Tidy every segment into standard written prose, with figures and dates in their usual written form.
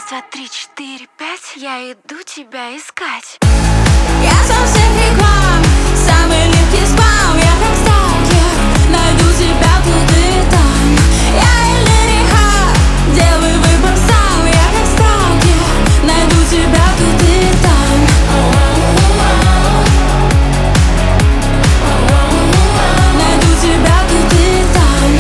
два, три, четыре, пять. Я иду тебя искать. Я со всех реклам, самый легкий спам. Я как сталкер, найду тебя тут и там. Я или реха, делай выбор сам. Я как сталкер, найду тебя тут и там. Найду тебя тут и там.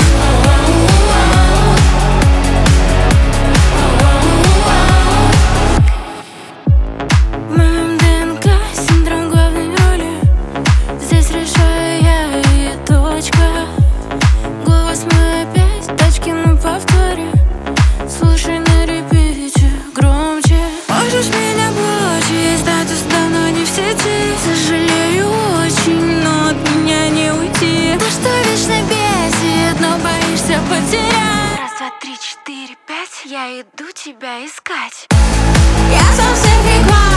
В моем ДНК синдром главной роли. Здесь решаю я и точка. Голос мой опять, тачки на повторе. Слушай на репите громче. Можешь меня блочить, статус давно не в сети. Сожалею очень, но от меня не уйти. То, что вечно бесит, но боишься потерять. Раз, два, три, четыре, пять. Я иду тебя искать. Я со всех реклам.